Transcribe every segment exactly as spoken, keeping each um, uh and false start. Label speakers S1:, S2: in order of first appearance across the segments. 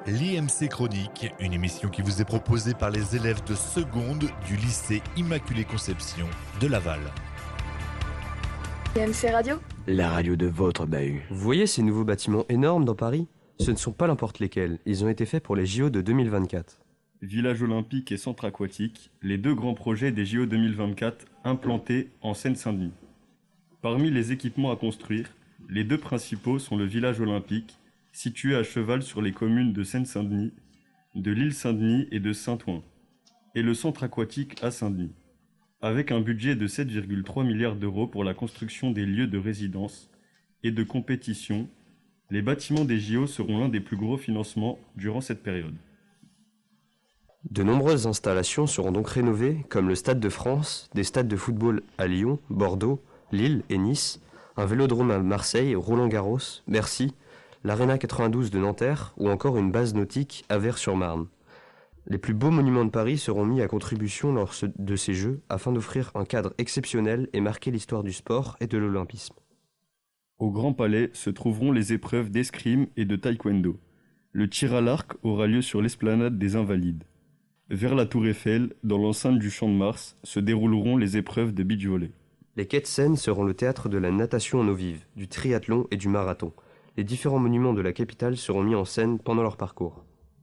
S1: l'I M C Chronique, une émission qui vous est proposée par les élèves de seconde du lycée Immaculée Conception de Laval.
S2: I M C Radio,
S3: la radio de votre bahut.
S4: Vous voyez ces nouveaux bâtiments énormes dans Paris ? Ce ne sont pas n'importe lesquels, ils ont été faits pour les J O de deux mille vingt-quatre.
S5: Village olympique et centre aquatique, les deux grands projets des J O deux mille vingt-quatre implantés en Seine-Saint-Denis. Parmi les équipements à construire, les deux principaux sont le village olympique, situé à cheval sur les communes de Seine-Saint-Denis, de l'île Saint-Denis et de Saint-Ouen, et le centre aquatique à Saint-Denis. Avec un budget de sept virgule trois milliards d'euros pour la construction des lieux de résidence et de compétition, les bâtiments des J O seront l'un des plus gros financements durant cette période.
S4: De nombreuses installations seront donc rénovées, comme le Stade de France, des stades de football à Lyon, Bordeaux, Lille et Nice, un vélodrome à Marseille, Roland-Garros, Bercy, l'Arena quatre-vingt-douze de Nanterre ou encore une base nautique à Vers-sur-Marne. Les plus beaux monuments de Paris seront mis à contribution lors de ces Jeux afin d'offrir un cadre exceptionnel et marquer l'histoire du sport et de l'olympisme.
S5: Au Grand Palais se trouveront les épreuves d'escrime et de taekwondo. Le tir à l'arc aura lieu sur l'esplanade des Invalides. Vers la Tour Eiffel, dans l'enceinte du Champ de Mars, se dérouleront les épreuves de beach volley.
S4: Les quais de Seine seront le théâtre de la natation en eau vive, du triathlon et du marathon. Les différents monuments de la capitale seront mis en scène pendant leur parcours.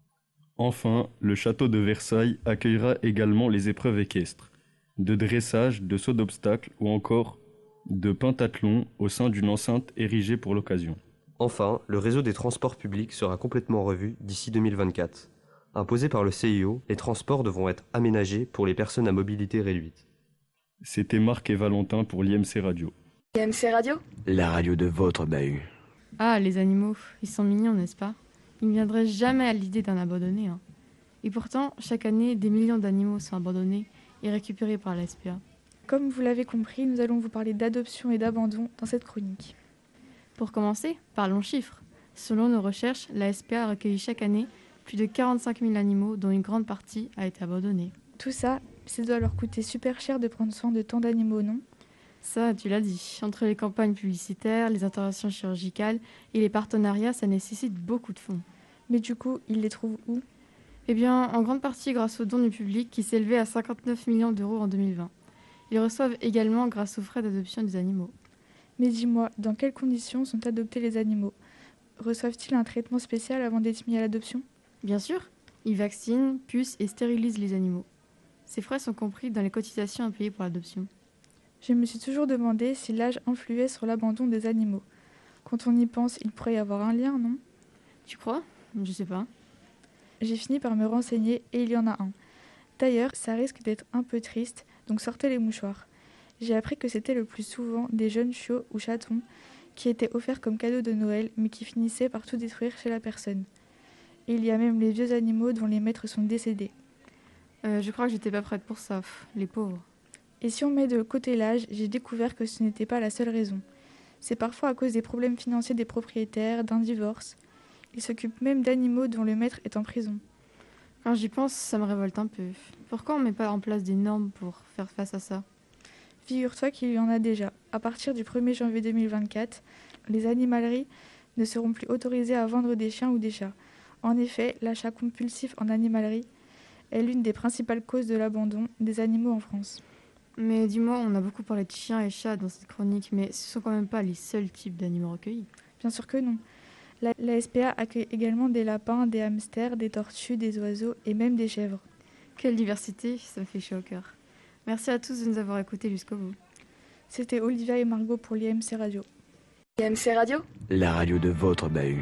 S5: Enfin, le château de Versailles accueillera également les épreuves équestres, de dressage, de saut d'obstacles ou encore de pentathlon au sein d'une enceinte érigée pour l'occasion.
S4: Enfin, le réseau des transports publics sera complètement revu d'ici deux mille vingt-quatre. Imposé par le C I O, les transports devront être aménagés pour les personnes à mobilité réduite.
S5: C'était Marc et Valentin pour l'I M C Radio.
S2: I M C Radio,
S3: la radio de votre bahut.
S6: Ah, les animaux, ils sont mignons, n'est-ce pas ? Ils ne viendraient jamais à l'idée d'en abandonner. Hein. Et pourtant, chaque année, des millions d'animaux sont abandonnés et récupérés par la S P A.
S7: Comme vous l'avez compris, nous allons vous parler d'adoption et d'abandon dans cette chronique.
S6: Pour commencer, parlons chiffres. Selon nos recherches, la S P A a recueilli chaque année plus de quarante-cinq mille animaux dont une grande partie a été abandonnée.
S7: Tout ça, ça doit leur coûter super cher de prendre soin de tant d'animaux, non ?
S6: Ça, tu l'as dit. Entre les campagnes publicitaires, les interventions chirurgicales et les partenariats, ça nécessite beaucoup de fonds.
S7: Mais du coup, ils les trouvent où ?
S6: Eh bien, en grande partie grâce aux dons du public qui s'élevaient à cinquante-neuf millions d'euros en deux mille vingt. Ils reçoivent également grâce aux frais d'adoption des animaux.
S7: Mais dis-moi, dans quelles conditions sont adoptés les animaux ? Reçoivent-ils un traitement spécial avant d'être mis à l'adoption ?
S6: Bien sûr, ils vaccinent, pucent et stérilisent les animaux. Ces frais sont compris dans les cotisations à payer pour l'adoption.
S7: Je me suis toujours demandé si l'âge influait sur l'abandon des animaux. Quand on y pense, il pourrait y avoir un lien, non ?
S6: Tu crois ? Je sais pas.
S7: J'ai fini par me renseigner et il y en a un. D'ailleurs, ça risque d'être un peu triste, donc sortez les mouchoirs. J'ai appris que c'était le plus souvent des jeunes chiots ou chatons qui étaient offerts comme cadeau de Noël, mais qui finissaient par tout détruire chez la personne. Et il y a même les vieux animaux dont les maîtres sont décédés.
S6: Euh, je crois que j'étais pas prête pour ça, les pauvres.
S7: Et si on met de côté l'âge, j'ai découvert que ce n'était pas la seule raison. C'est parfois à cause des problèmes financiers des propriétaires, d'un divorce. Ils s'occupent même d'animaux dont le maître est en prison.
S6: Quand j'y pense, ça me révolte un peu. Pourquoi on ne met pas en place des normes pour faire face à ça ?
S7: Figure-toi qu'il y en a déjà. À partir du premier janvier deux mille vingt-quatre, les animaleries ne seront plus autorisées à vendre des chiens ou des chats. En effet, l'achat compulsif en animalerie est l'une des principales causes de l'abandon des animaux en France.
S6: Mais dis-moi, on a beaucoup parlé de chiens et chats dans cette chronique, mais ce ne sont quand même pas les seuls types d'animaux recueillis.
S7: Bien sûr que non. La, la S P A accueille également des lapins, des hamsters, des tortues, des oiseaux et même des chèvres.
S6: Quelle diversité, ça me fait chaud au cœur. Merci à tous de nous avoir écoutés jusqu'au bout.
S7: C'était Olivia et Margot pour l'I M C Radio.
S2: I M C Radio,
S3: la radio de votre bahut.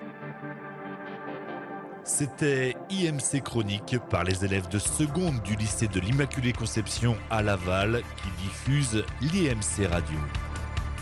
S1: C'était I M C Chronique par les élèves de seconde du lycée de l'Immaculée Conception à Laval qui diffuse l'I M C Radio.